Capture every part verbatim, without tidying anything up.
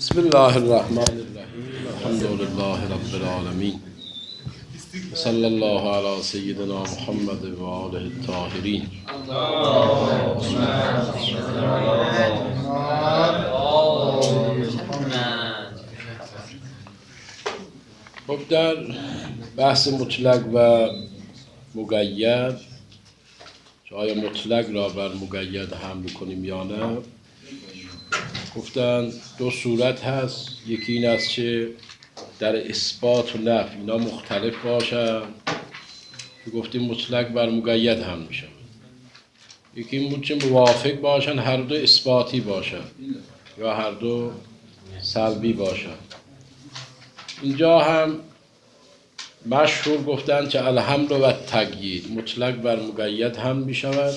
بسم الله الرحمن الرحیم الحمد لله رب العالمین صلی الله علی سیدنا محمد و آله الطاهرین. خب در بحث مطلق و مقید که آیا مطلق را بر مقید حمل کنیم یا نه، گفتن دو صورت هست. یکی این است که در اثبات و نفی اینا مختلف باشن که گفتیم مطلق بر مقید هم میشن. یکی این بود که موافق باشن، هر دو اثباتی باشن یا هر دو سلبی باشن. اینجا هم مشهور گفتن که الحمل و تقیید مطلق بر مقید هم میشود.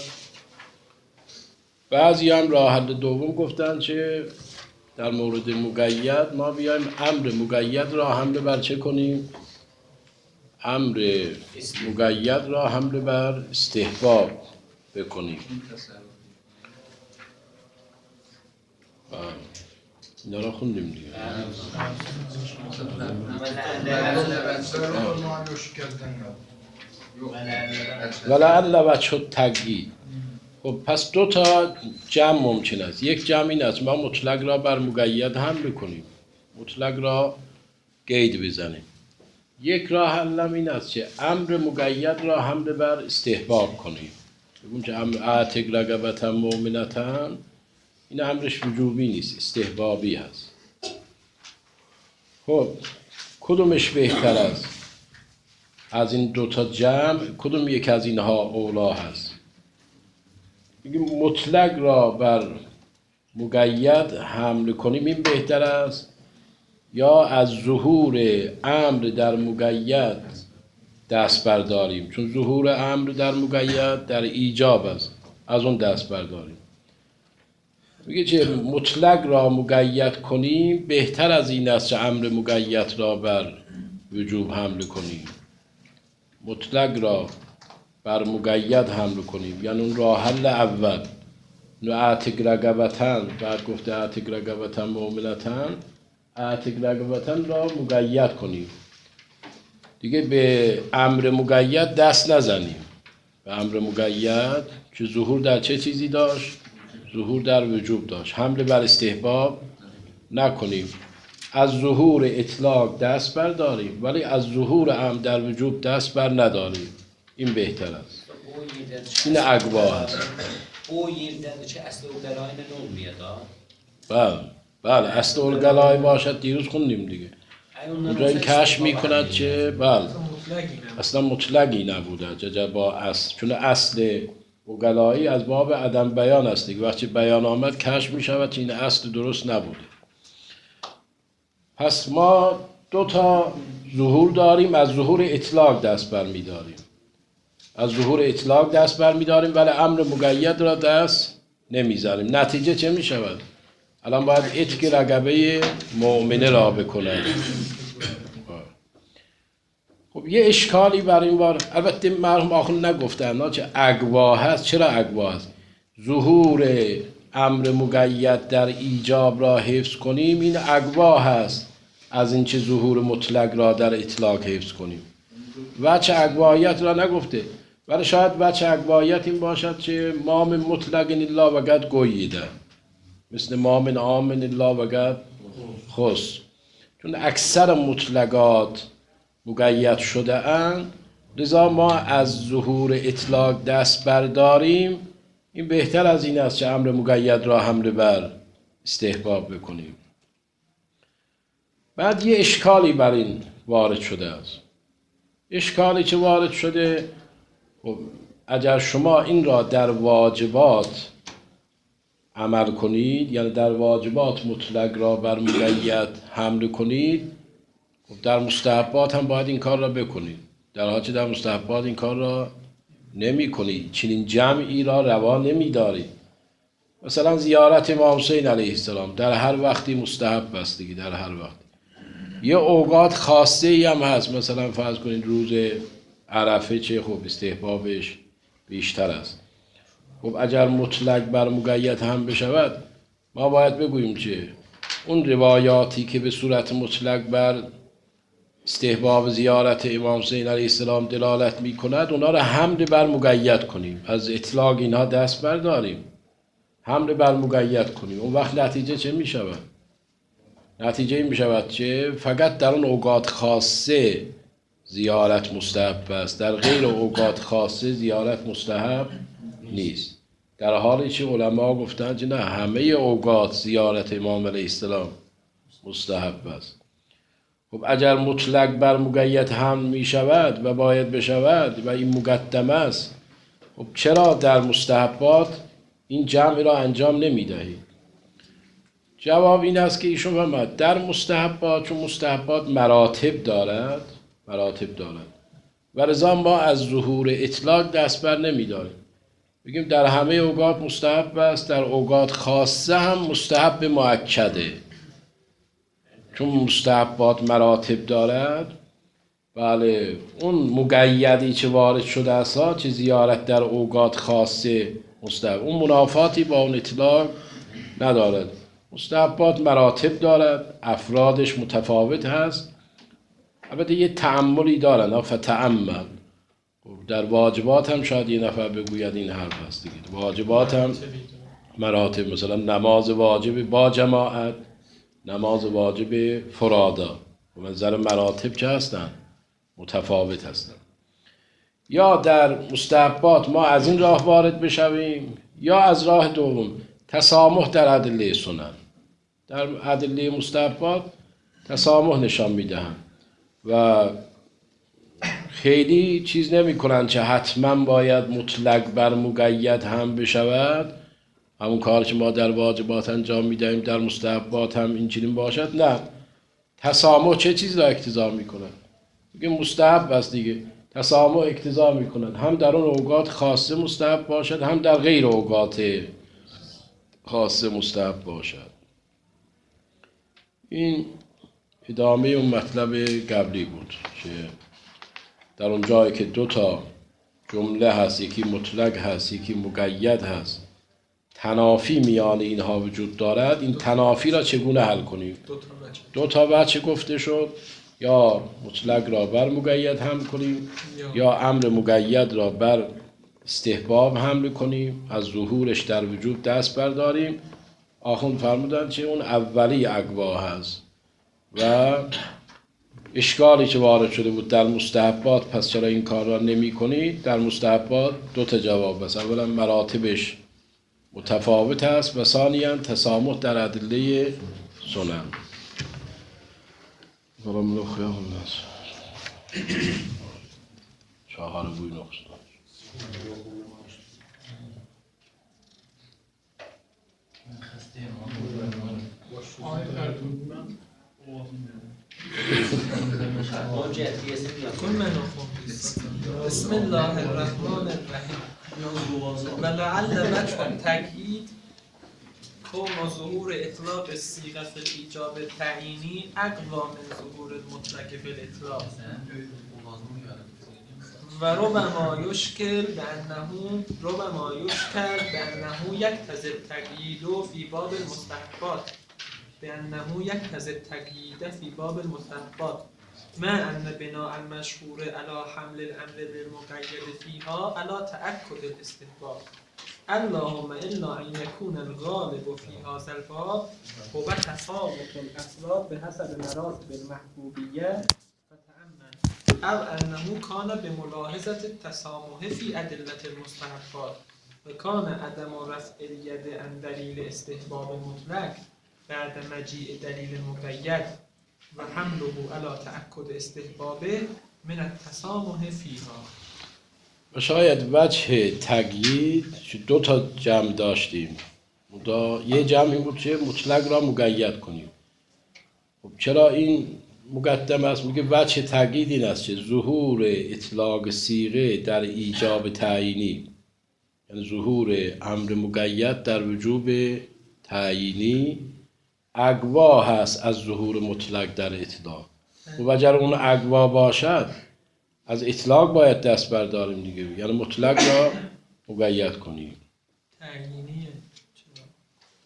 بعضی هم راه حل دوم گفتن که در مورد مقید ما بیایم امر مقید را حمل بر چه کنیم؟ امر مقید را حمل بر استحباب بکنیم. اینا را خوندیم دیگه. ولعل وجه التقیید. خب پس دو تا جمع ممکن است. یک جمع این است ما مطلق را بر مقید حمل کنیم، مطلق را قید بزنیم. یک راه حل این است که امر مقید را حمل بر استحباب کنیم. بگیم که امر اعتق رقبة مؤمنة، این امرش وجوبی نیست، استحبابی هست. خب کدومش بهتر است از این دو تا جمع؟ کدوم یک از اینها اولا هست؟ بگیم مطلق را بر مقید حمل کنیم این بهتر است، یا از ظهور امر در مقید دست برداریم؟ چون ظهور امر در مقید در ایجاب است، از اون دست برداریم. میگه که مطلق را مقید کنیم بهتر از این است که امر مقید را بر وجوب حمل کنیم. مطلق را بر مقید حمل کنیم، یعنی اون راه حل اول نو اعتق رقبة، بعد گفته اعتق رقبة مؤمنة، اعتق رقبة را مقید کنیم دیگه. به امر مقید دست نزنیم، به امر مقید که ظهور در چه چیزی داشت؟ ظهور در وجوب داشت. حمل بر استحباب نکنیم. از ظهور اطلاق دست برداریم ولی از ظهور امر در وجوب دست بر نداریم. این بهتر است. این اقوا است. او یردن چه اصل اولای نون میاد؟ بله بله اصل اولای باشد. دیروز خوندیم دیگه. اونجا این کشف میکند که بله اصلا مطلقی نبوده جا با اصل، چون اصل اولایی از باب عدم بیان است دیگه. وقتی بیان آمد کشف میشود که این اصل درست نبوده. پس ما دو تا ظهور داریم. از ظهور اطلاق دست بر میداریم، از ظهور اطلاق دست بر میداریم ولی امر مقید را دست نمیزنیم. نتیجه چه میشود؟ الان باید عتق رقبه مؤمنه را بکنه. خب یه اشکالی بر این بار، البته مرحوم آخوند نگفتن که اقوا هست. چرا اقوا هست؟ ظهور امر مقید در ایجاب را حفظ کنیم این اقوا هست از این که ظهور مطلق را در اطلاق حفظ کنیم. وجه اقوایت را نگفته ولی شاید وجه اقوایت این باشد که ما من مطلق الا وقد قید، مثل ما من عام الا وقد خص. چون اکثر مطلقات مقید شده اند، لذا ما از ظهور اطلاق دست برداریم. این بهتر از این است که امر مقید را حمل بر استحباب بکنیم. بعد یه اشکالی بر این وارد شده است. اشکالی که وارد شده، اگر شما این را در واجبات عمل کنید، یعنی در واجبات مطلق را بر مقید حمل کنید، در مستحبات هم باید این کار را بکنید، در حالی که در مستحبات این کار را نمی کنید. چنین جمعی را روا نمی دارید. مثلا زیارت امام حسین علیه السلام در هر وقتی مستحب است دیگه، در هر وقت. یه اوقات خاصه ای هم هست، مثلا فرض کنید روز عرفه چه خب استحبابش بیشتر است. خب اگر مطلق بر مقید هم بشود ما باید بگوییم که اون روایاتی که به صورت مطلق بر استحباب زیارت امام حسین علیه السلام دلالت می کند اونا را حمل بر مقید کنیم، از اطلاق اینها دست برداریم، حمل بر مقید کنیم. اون وقت نتیجه چه می شود؟ نتیجه این می شود که فقط در اون اوقات خاصه زیارت مستحب است، در غیر اوقات خاصه زیارت مستحب نیست. در حالی که علما گفتند که نه، همه اوقات زیارت امام علیه السلام مستحب است. خب اگر مطلق بر مقید هم می شود و باید بشود و این مقدم است، خب چرا در مستحبات این جمع را انجام نمی دهید؟ جواب این است که ایشون فرمود در مستحبات، چون مستحبات مراتب دارد مراتب دارد و لذا ما از ظهور اطلاق دست بر نمی داریم. بگیم در همه اوقات مستحب است، در اوقات خاصه هم مستحب مؤکده. چون مستحبات مراتب دارد، بله اون مقیدی چه وارد شده است ها، چه زیارت در اوقات خاصه مستحب، اون منافاتی با اون اطلاق ندارد. مستحبات مراتب دارد، افرادش متفاوت هست. البته یه تأملی دارن، فتأمل. در واجبات هم شاید یه نفر بگوید این حرف هست دیگه. واجبات هم مراتب، مثلا نماز واجب با جماعت، نماز واجب فرادا، و منظر مراتب که هستن متفاوت هستن. یا در مستحبات ما از این راه وارد بشویم، یا از راه دوم تسامح در ادله سنن. در ادله مستحبات تسامح نشان میدهند و خیلی چیز نمی کنند که حتما باید مطلق بر مقید هم بشود. همون کار که ما در واجبات انجام میدهیم در مستحبات هم اینجوری باشد. نه، تسامح چه چیز را اقتضا میکنه؟ میگه مستحب است دیگه. تسامح اقتضا میکنند هم در اون اوقات خاصه مستحب باشد، هم در غیر اوقات خاصه مستحب باشد. این ادامه اون مطلب قبلی بود که در اون جایی که دو تا جمله هست، یکی مطلق هست یکی مقید هست، تنافی میان اینها وجود دارد، این تنافی را چگونه حل کنیم؟ دو تا بچه گفته شد، یا مطلق را بر مقید هم کنیم یا امر مقید را بر استحباب حمل کنیم، از ظهورش در وجود دست برداریم. آخوند فرمودند که اون اولی اقوا هست و اشکالی که وارد شده بود در مستحبات، پس چرا این کار را نمی کنید؟ در مستحبات دو تا جواب است. اولا مراتبش متفاوت است و ثانیاً تسامح در ادله سنن. برام لو خیام الناس چهار بوی نقصان. بسم الله الرحمن الرحیم. ولعل وجه التأکید کون ظهور اطلاق الصیغه فی الایجاب التعیینی اقوی من ظهور المطلق فی الاطلاق و ربما یشکل بانه ربما یشکل بانه یقتضی التقیید فی باب المستحبات بانه یقتضی التقیید فی باب المستحبات ما ان بناء المشهور على حمل الامر بالمقید فيها على تأکد الاستحباب اللهم الا ان يكون الغالب في هذا الباب هو تفاوت الاسباب بحسب مراتب المحبوبیه فتأمل او انه كان بملاحظه التسامح في ادله المستحبات وكان عدم رفع اليد عن دلیل استحباب المطلق بعد مجيء دلیل المقید و حمله على تأکد استحبابه من التسامح فيها. و شاید وجه تقیید دو تا جمع داشتیم. یه جمع این بود که مطلق را مقید کنیم. خب چرا این مقدم است؟ میگه وجه تقیید این است که ظهور اطلاق صیغه در ایجاب تعیینی، یعنی ظهور امر مقید در وجوب تعیینی اقوا هست از ظهور مطلق در اطلاق. و اگر اون اقوا باشد از اطلاق باید دست برداریم دیگه، یعنی مطلق را مقید کنیم. تعیینیه.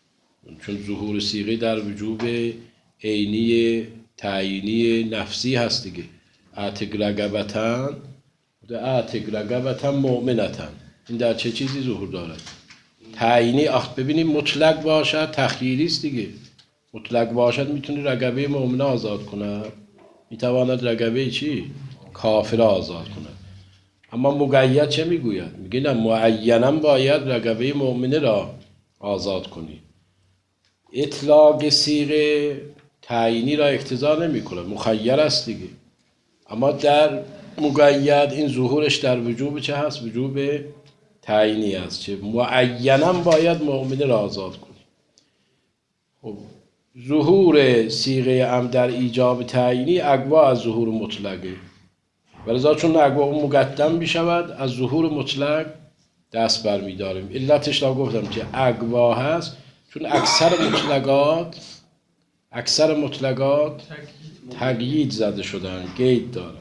چون ظهور صیغه در وجوب عینی تعیینی نفسی هست دیگه. اعتق رقبتن اعتق رقبتن مؤمنتن، این در چه چیزی ظهور دارد؟ تعیینی. آخ ببینیم مطلق باشد تخییری است دیگه. مطلق باشد میتونه رقبه مؤمنه آزاد کنه، میتواند رقبه چی؟ کافر آزاد کنه. اما مقید چه میگوید؟ میگه نه، معینا باید رقبه مؤمنه را آزاد کنی. اطلاق صیغه تعیینی را اقتضا نمیکنه، مخیر است دیگه. اما در مقید این ظهورش در وجوب چه هست؟ وجوب تعیینی است، چه معینا باید مؤمنه را آزاد کنی. خب ظهور صیغه ام در ایجاب تعیینی اقوا از ظهور مطلقه، ولذا چون اقوا مقدم بشود از ظهور مطلق دست بر می داریم. علتش را گفتم که اقوا هست، چون اکثر مطلقات اکثر مطلقات تقیید زده شدن، قید دارن.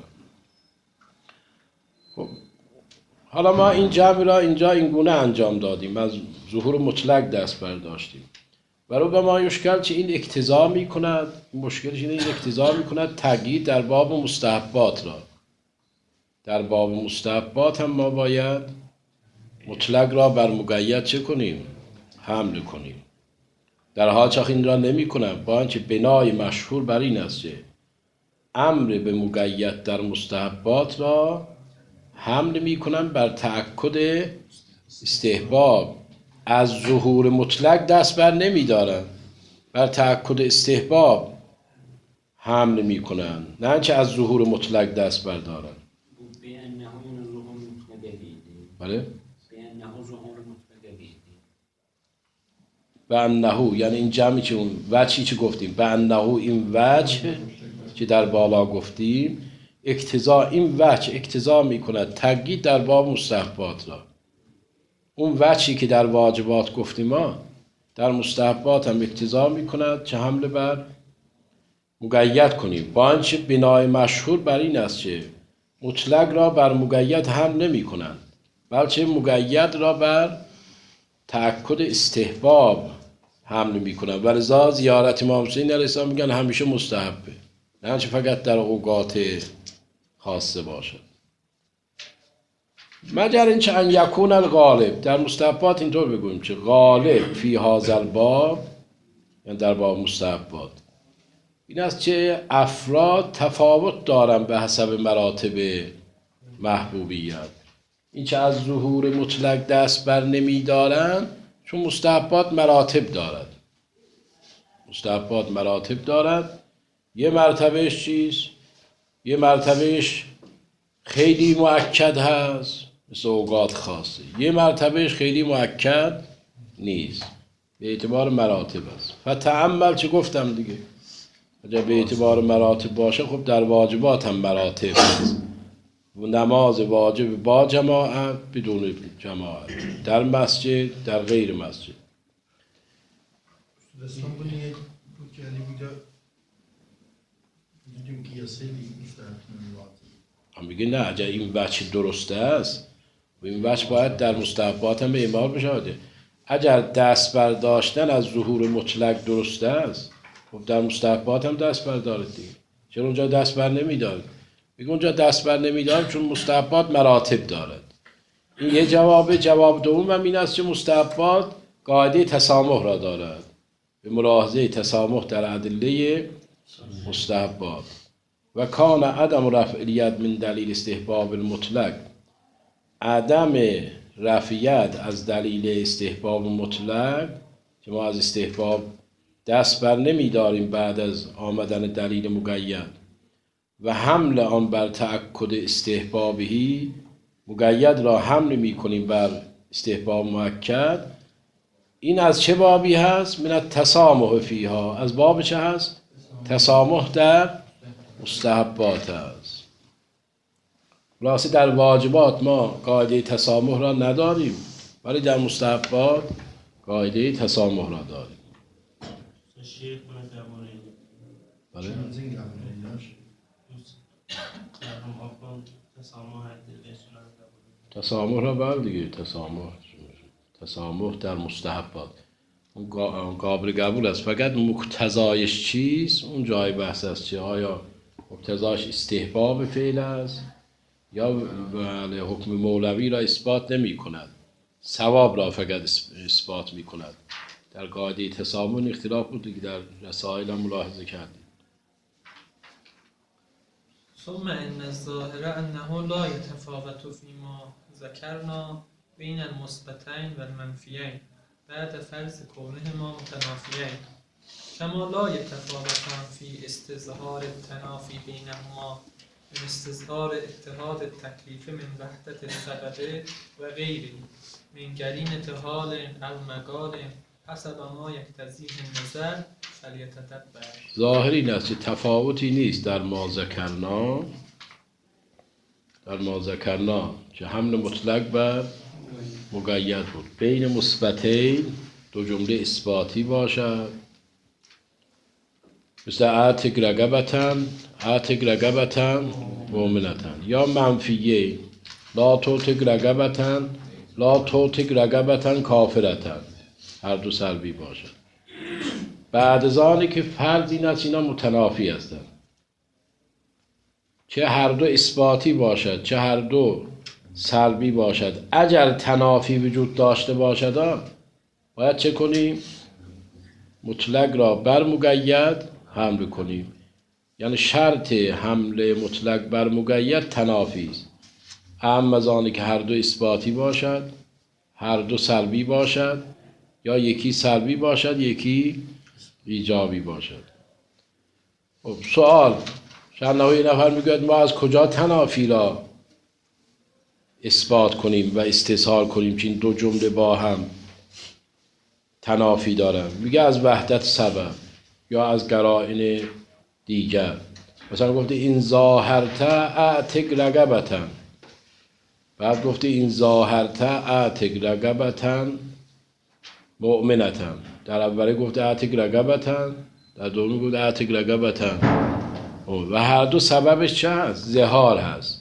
خب حالا ما این جمع را اینجا اینگونه انجام دادیم، از ظهور مطلق دست برداشتیم. برای به ما یشکل چه این اقتضا می کند، مشکلش اینه، این اقتضا می کند تقیید در باب مستحبات را. در باب مستحبات هم ما باید مطلق را بر مقید چه کنیم؟ حمل کنیم. در حال چاخ این را نمی کنم، با اینکه بنای مشهور بر این است که امر به مقید در مستحبات را حمل می کنم بر تأکد استحباب. از ظهور مطلق دست بر نمی دارن، بر تأکد استحباب حمل می کنن، نه اینکه از ظهور مطلق دست بردارن. بله؟ به انهو یعنی این جمعی که اون وجهی که گفتیم، به انهو این وجه که در بالا گفتیم اقتضا، این وجه اقتضا می کند تقیید در باب مستحبات را. اون وجهی که در واجبات گفتیم ما در مستحبات هم اقتضا می کند چه حمل بر مقید کنیم، با اینکه بنای مشهور بر این است که مطلق را بر مقید هم نمی کنند، بلکه مقید را بر تأکد استحباب حمل می کنند. ولذا زیارت امام حسین علیه السلام میگن همیشه مستحبه، نه اینکه فقط در اوقات خاصه باشد. مگر اینکه ان یکون الغالب، در مستحبات اینطور بگوییم که غالب فی هذا الباب، یعنی در باب مستحبات این است که افراد تفاوت دارن به حسب مراتب محبوبیت. این که از ظهور مطلق دست بر نمی دارن چون مستحبات مراتب دارد. مستحبات مراتب دارد. یه مرتبهش چیست؟ یه مرتبهش خیلی مؤکد هست مثل اوقات خاصه، یه مرتبهش خیلی مؤکد نیست، به اعتبار مراتب است. فتأمل چه گفتم دیگه، اگر به اعتبار مراتب باشه خب در واجبات هم مراتب است. و نماز واجب با جماعت بدون جماعت، در مسجد در غیر مسجد. دستان بودید بود که علی بوده دیدیم که یاسه دیگه مستحب هم میگه نه، اگر این وجه درسته است و این وجه باید در مستحبات هم اعمال بشاده. اگر دست برداشتن از ظهور مطلق درسته است خب در مستحبات هم دست بردارد دیگه. چرا اونجا دست بر نمیدارد؟ میگه اونجا دست بر نمیدارد چون مستحبات مراتب دارد. این یه جوابه. جواب دوم هم این است که مستحبات قاعده تسامح را دارد، به ملاحظه تسامح در ادله مستحبات. و کان عدم رفع الید من دلیل استحباب المطلق، عدم رفعیت از دلیل استحباب مطلق که ما از استحباب دست بر نمی داریم بعد از آمدن دلیل مقید، و حمل آن بر تأکد استحبابی، مقید را حمل می کنیم بر استحباب مؤکد. این از چه بابی هست؟ من التسامح فیها، از باب چه هست؟ تسامح در مستحبات هست. خلاصه در واجبات ما قاعده تسامح را نداریم، ولی در مستحبات قاعده تسامح را داریم. بله؟ تسامح را بر دیگه، تسامح تسامح در مستحبات. قا- قابل قبول است، فقط مقتضایش چیست اون جای بحث است. چه آیا مقتضاش استحباب فعل است یا بله حکم مولوی را اثبات نمی کند، ثواب را فقط اثبات می کند. در قاعده تسامن اختلاف بود که در رسائل هم ملاحظه کردیم. ثم ان الظاهر انه لا يتفاوت فيما ذكرنا بين المثبتين والمنفيين بعد فرض كونهما متنافيين كما لا يتفاوتان في استظهار التنافي بينهما من استظهار اتحاد التكليف من وحدة السبب وغيره من قرينة حال أو مقال حسب ما يقتضيه النظر فليتدبر. ظاهر این است که تفاوتی نیست در ما ذکرنا در ما ذکرنا که حمل مطلق بر مقید بود، بین مثبتین دو جمله اثباتی باشد، مثل اعتق رقبتن اعتق رقبتن مؤمنتن، یا منفیه لا توتق رقبتن لا توتق رقبتن کافرتن، هر دو سلبی باشد. بعد از آنی که فرض این است اینا متنافی هستند، چه هر دو اثباتی باشد چه هر دو سلبی باشد، اگر تنافی وجود داشته باشد باید چه کنیم؟ مطلق را بر مقید حمل کنیم. یعنی شرط حمل مطلق بر مقید تنافی است، اما از آنی که هر دو اثباتی باشد هر دو سلبی باشد، یا یکی سلبی باشد یکی ایجابی باشد. خب سوال شنوه یه نفر میگوید ما از کجا تنافی را اثبات کنیم و استظهار کنیم که این دو جمله با هم تنافی دارن؟ میگه از وحدت سبب یا از قرائن دیگر. مثلا گفته این ظاهرت اعتق رقبتن، بعد گفته این ظاهرت اعتق رقبتن مؤمنتن. در اوله گفته اعتق رقبتن، در دومی گفته اعتق رقبتن، و هر دو سببش چه هست؟ ظهار هست.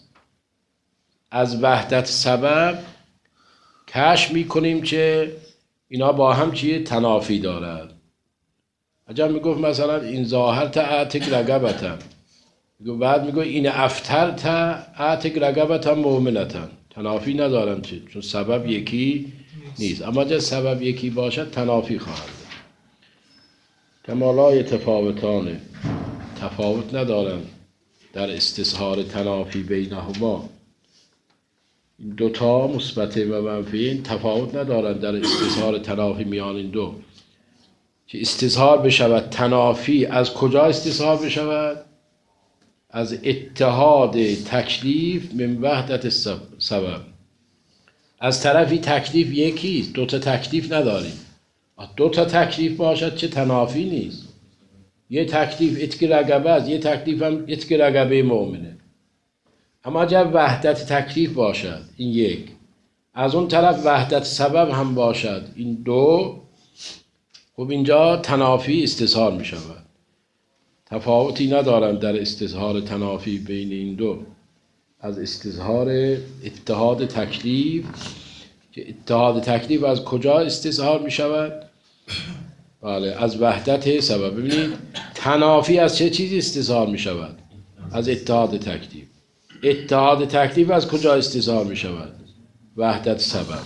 از وحدت سبب کشف میکنیم که اینا با هم چیه؟ تنافی دارد. اجا میگفت مثلا این ظاهرت اعتق رقبتن، بعد میگه این افترت اعتق رقبتن مؤمنتن، تنافی ندارن چه؟ چون سبب یکی نیست. اما جا سبب یکی باشد تنافی خواهد. کما لا یتفاوتانه، تفاوت ندارن در استظهار تنافی بینهما. این دوتا مثبت و منفی تفاوت ندارن در استظهار تنافی میان این دو. که استظهار بشود تنافی، از کجا استظهار بشود؟ از اتحاد تکلیف من وحدت سبب. از طرفی تکلیف یکیست، دو تا تکلیف نداریم. دو تا تکلیف باشد چه تنافی نیست. یه تکلیف اتق رقبه است، یه تکلیف هم اتق رقبه مؤمنه. اما اگر وحدت تکلیف باشد این یک، از اون طرف وحدت سبب هم باشد این دو، خب اینجا تنافی استظهار می شود. تفاوتی ندارند در استظهار تنافی بین این دو، از استظهار اتحاد تکلیف. که اتحاد تکلیف از کجا استظهار می شود؟ بله از وحدت سبب. ببینید تنافی از چه چیزی استظهار می شود؟ از اتحاد تکلیف. اتحاد تکلیف از کجا استظهار می شود؟ وحدت سبب.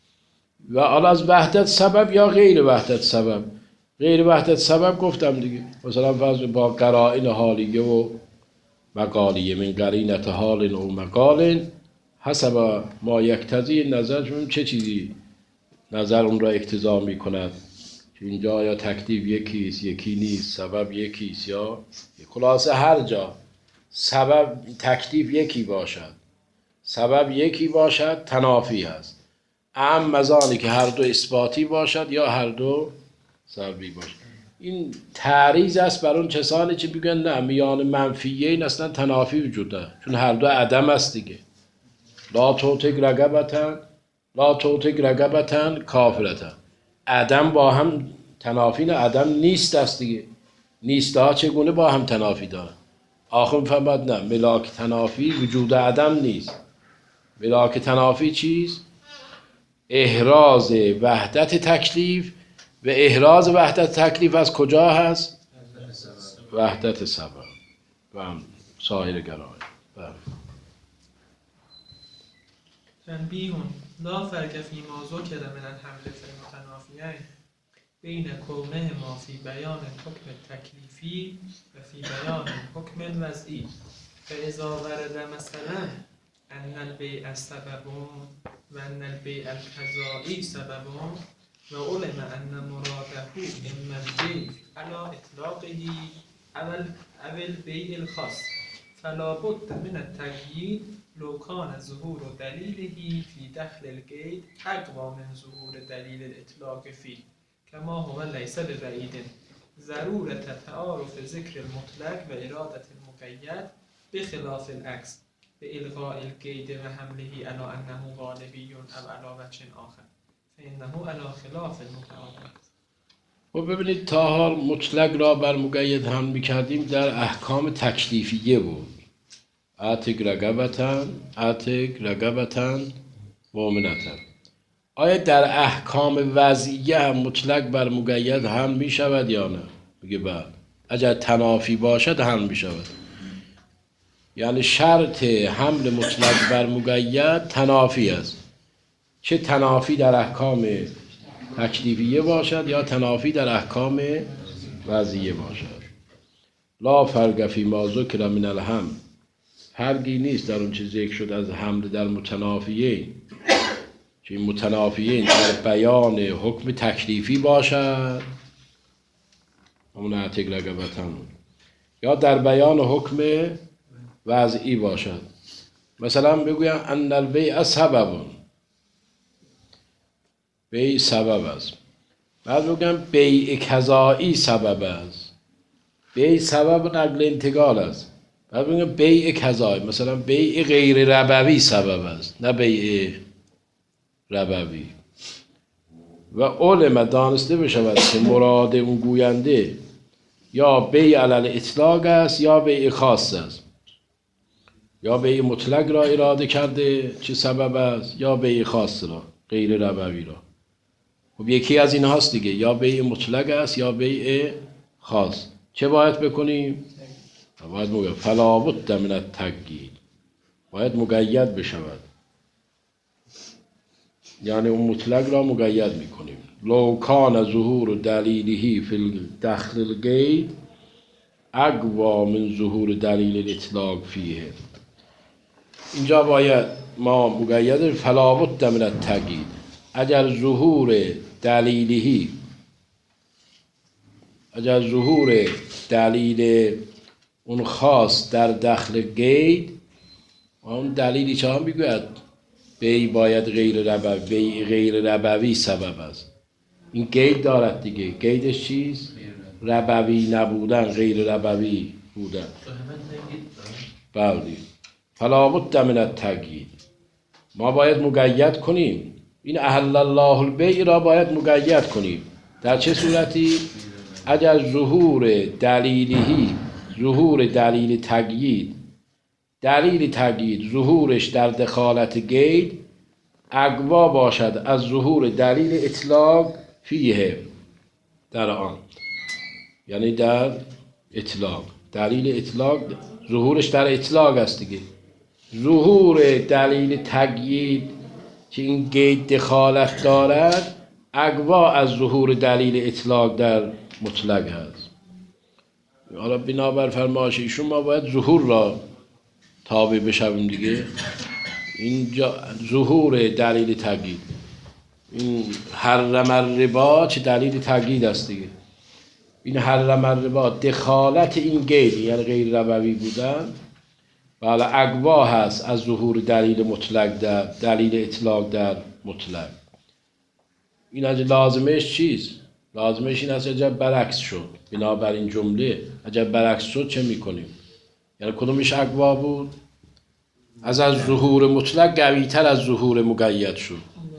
و حالا از وحدت سبب یا غیر وحدت سبب. غیر وحدت سبب گفتم دیگه، مثلا فرض با قرائن حالیه و مقالیه، من قرینت حال و مقال حسب ما یقتضی نظر. چه چیزی نظر اون را اقتضا می کند که اینجا یا تکلیف یکیست یکی نیست، سبب یکیست یا خلاصه هر جا سبب تکلیف یکی باشد سبب یکی باشد تنافی هست. اما مزانی که هر دو اثباتی باشد یا هر دو سلبی باشد. این تعریض است بر اون کسانی که بگن نه میان منفیه این اصلا تنافی وجود داره، چون هر دو عدم است دیگه. لا توتق رقبتن لا توتق رقبتن کافرتن، عدم با هم تنافی نه، عدم نیست است دیگه. نیست ها چگونه با هم تنافی دارن؟ آخر فهمد نه ملاک تنافی وجود عدم نیست. ملاک تنافی چیست؟ احراز وحدت تکلیف و احراز وحدت تکلیف از کجا هست؟ وحدت سبب و سایر گرای. تنبیه لا فرق فیما ذکر من الحمل فی المتنافیین بین کونه ما فی بیان حکم تکلیفی و فی بیان حکم وضعی. فاذا ورد مثلا ان البیع سبب و ان البیع القضائی سبب و علم ان مراده اما البیع علی اطلاقه اول اول بیع الخاص فلا بد من التقیید لو کان ظهور دلیله فی دخل القید اقوى من ظهور دلیل الاطلاق فی کما هو لیس ببعید. ضرورت تعارف ذکر المطلق و ارادت المقید بخلاف العکس بإلغاء القید و حمله علی انه غالبی او علی وجه آخر فانه علی خلاف المتعارف. و ببینید تا حال مطلق را بر مقید هم میکردیم در احکام تکلیفیه بود. اعتق رقبتن اعتق رقبتن مؤمنتن. آیا در احکام وضعیه هم مطلق بر مقید هم میشود یا نه؟ میگه بله. اگر تنافی باشد هم میشود. یعنی شرط حمل مطلق بر مقید تنافی است. چه تنافی در احکام تکلیفیه باشد یا تنافی در احکام وضعیه باشد. لا فرق فی ما ذکر من الحمل، فرقی نیست در اون چیزی ذکر شد از حمل در متنافیین، که این متنافیین در بیان حکم تکلیفی باشد همون اعتق رقبتن، یا در بیان حکم وضعی باشد. مثلا بگویم ان البیع سبب، بیع سبب است. بعد بگم بیع قضایی سبب است. بیع سبب نقل انتقال است. بعد بگم بیع قضایی، مثلا بیع غیر ربوی سبب است، نه بیع ربوی. و علم دانسته بشود که مراد اون گوینده یا بیع علی الاطلاق است یا بیع خاص است، یا بیع مطلق را اراده کرده چه سبب است، یا بیع خاص را غیر ربوی را. خب یکی از این هاست دیگه، یا بیع مطلق است یا بیع خاص. چه باید بکنیم؟ باید مقید فلا بد من التقیید، باید مقید بشود، یعنی اون مطلق را مقید میکنیم. لو کان ظهور دلیله فی دخل القید اقوى من ظهور دلیل الاطلاق فیه. اینجا باید ما مقید فلا بد من التقیید. اگر ظهور دلیلی اگر ظهور دلیل اون خاص در دخل قید، اون دلیلی چه هم بگوید بیع باید غیر ربوی، بیع غیر ربوی سبب است. این قید دارد دیگه. قیدش چیست؟ ربوی نبودن، غیر ربوی بودن. بله. فلا بد من التقیید، ما باید مقید کنیم. این احل الله البیع را باید مقید کنیم. در چه صورتی؟ اگر ظهور دلیلی، ظهور دلیل تقیید، دلیل تقیید ظهورش در دخالت قید اقوا باشد از ظهور دلیل اطلاق فیه، در آن، یعنی در اطلاق. دلیل اطلاق ظهورش در اطلاق است دیگه. ظهور دلیل تقیید که این قید دخالت دارد اقوا از ظهور دلیل اطلاق در مطلق هست. حالا بنابر فرمایش ایشون ما باید ظهور را تابع بشویم دیگه. اینجا ظهور دلیل تقیید، این حرم الربا چه دلیل تقیید است دیگه. این حرم الربا دخالت این قید، یعنی غیر ربوی بودن، بله اقوا هست از ظهور دلیل مطلق در دلیل اطلاق در مطلق. این از لازمش چیست؟ لازمش این است اگر برعکس شد. بنابر این جمله اگر برعکس شد چه میکنیم؟ یعنی کدومش اقوا بود؟ از از ظهور مطلق قوی‌تر از ظهور مقید شد.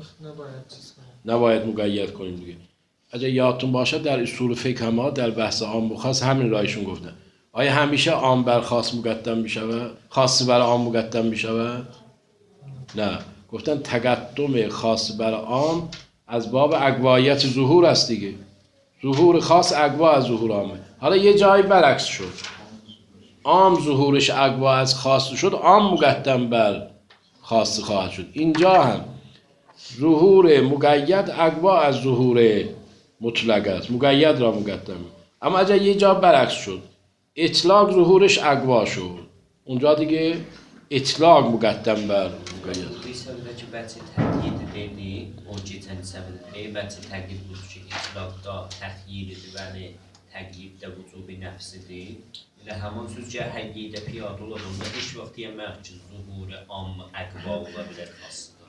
نباید مقید کنیم دیگه. اگر یادتون باشد در اصول فقه ما در بحث عام و خاص همین رایشون گفتن. آیا همیشه عام بر خاص مقدم میشود؟ خاص بر عام مقدم میشود؟ نه، گفتن تقدم خاص بر عام از باب اقوایت ظهور است دیگه. ظهور خاص اقوا از ظهور عامه. حالا یه جایی برعکس شد، عام ظهورش اقوا از خاص شد، عام مقدم بر خاص خواهد شد. اینجا هم ظهور مقید اقوا از ظهور مطلق است، مقید را مقدم. اما اگر یه جا برعکس شد، اطلاق ظهورش اقوا شد، اونجا دیگه اطلاق مقدم بر مقید. Mesela ki bəlkə təqyid dedi, o keçən səbəbdə bəlkə təqyid bu ki, itlaqda təxyilidir, yəni təqyid də vücubi nəfsidir. Elə həmin söz ki, həqiqdə piyadə olanda heç vaxt demək ki, zuhur amma əqva ola bilər xassıdır.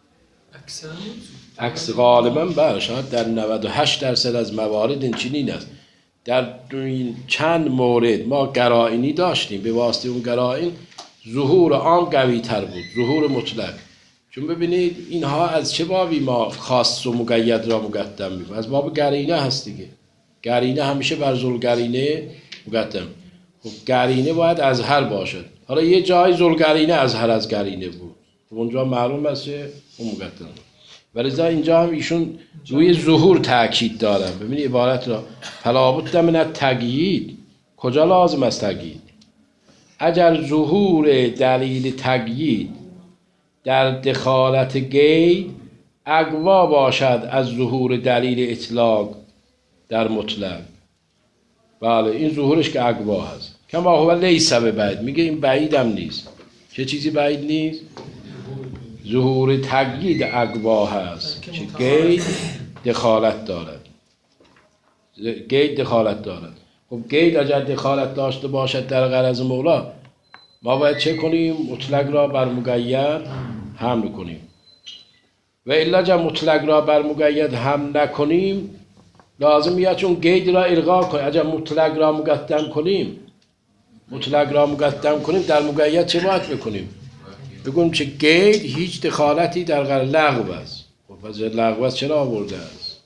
عکس عکس غالبا بله، شاید در نود و هشت درصد از موارد این چنین است. در این چند مورد ما قرائنی داشتیم، به واسطه اون قرائن ظهور عام قوی تر بود، ظهور مطلق. چون ببینید اینها از چه بابی ما خاص و مقید را مقدم می‌کنیم؟ از باب قرینه هست دیگه. قرینه همیشه بر ذل قرینه مقدم. خب قرینه باید اظهر باشد. حالا یه جای ذل قرینه اظهر از قرینه بود، اونجا معلوم است که اون مقدم بود. ولی اینجا هم ایشون روی ظهور تاکید دارن. ببینید عبارت را فلا بد من التقیید، کجا لازم است تقیید؟ اگر ظهور دلیل تقیید در دخالت قید اقوا باشد از ظهور دلیل اطلاق در مطلق، بله این ظهورش که اقوا هست. کما هو لیس بعید، میگه این بعید هم نیست. چه چیزی بعید نیست؟ ظهور تقیید اقوا هست که قید دخالت دارد. قید دخالت دارد. خب قید اگر دخالت داشته باشد در غرض مولا، ما باید چه کنیم؟ مطلق را بر مقید حمل کنیم. و الا اگر مطلق را بر مقید حمل نکنیم، لازم میاد چون قید را الغا کنیم. اگر مطلق را مقدم کنیم، مطلق را مقدم کنیم، در مقید چه باید بکنیم؟ بگویم چه قید هیچ دخالتی در غرض لغو است. خب پس لغو است چرا آورده است؟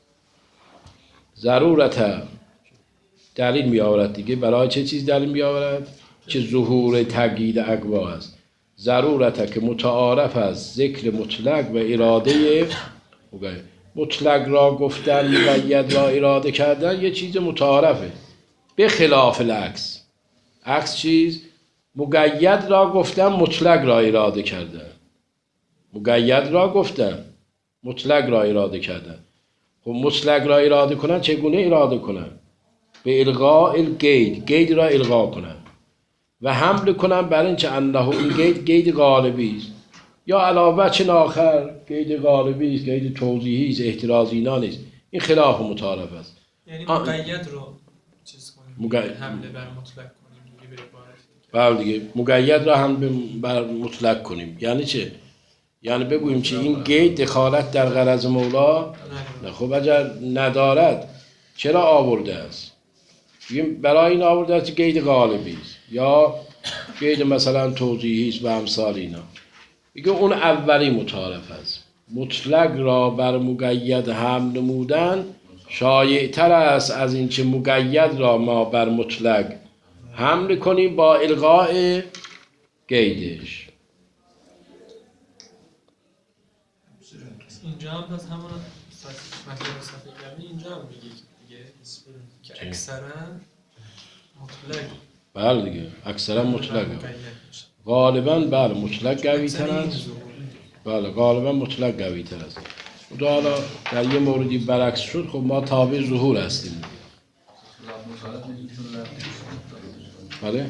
ضرورت دلیل می آورد دیگه. برای چه چیز دلیل می آورد؟ که ظهور تقیید اقوا است. ضرورت که متعارف است ذکر مطلق و اراده مقید. مطلق را گفتن، مقید را اراده کردن یه چیز متعارفه، به خلاف العکس. عکس چیز؟ مقید را گفتن، مطلق را اراده کردن. مقید را گفتن، مطلق را اراده کردن. خب مطلق را اراده کنن چگونه اراده کنن؟ به الغاء القید، قید را الغا کنن و حمل کنن بر اینکه انه این قید قید غالبی است، یا علاوه چه آخر قید غالبی است، قید توضیحی است، احترازی اینا نیست. این خلاف متعارف است. یعنی مقید رو چیز کنیم، مقید حمله بر مطلق کنیم دیگه، به عبارت دیگه. بله دیگه، مقید را هم بر مطلق کنیم. یعنی چه؟ یعنی بگوییم چه این قید دخالت در غرض مولا نه. خب اگر ندارد چرا آورده است؟ بگیم برای این آورده است قید غالبی است یا قید مثلا توضیحی است و امثال اینا. بگیم اون اولی متعارف است. مطلق را بر مقید هم نمودن شایع تر است از این که مقید را ما بر مطلق حمل کنیم با الغاء قیدش. اینجا هم پس همون مثلا صفحه قبلی اینجا هم میگه دیگه که اکثرا مطلق. بله دیگه اکثرا مطلق، غالبا بله مطلق قوی تر است. بله غالبا مطلق قوی تر است. و حالا در یه موردی برعکس شد، خب ما تابع ظهور هستیم. بله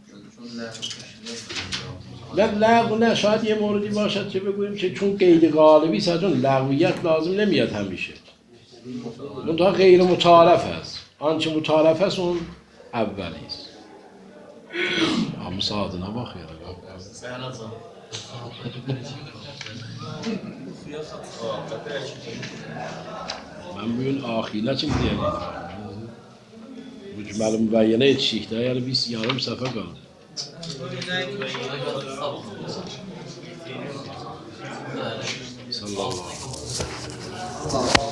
نه لغو نه، شاید یه موردی باشد که بگوییم که چون قید غالبی است اون لغویت لازم نمیاد همیشه، اون تا غیر متعارف است. آنچه متعارف است اون اولی است. همون ساعتنا با خیره من بگوین آخینا چی میدیم مجمل مبینه چیخته یعنی بیست یارم صفحه کن صلی الله علیه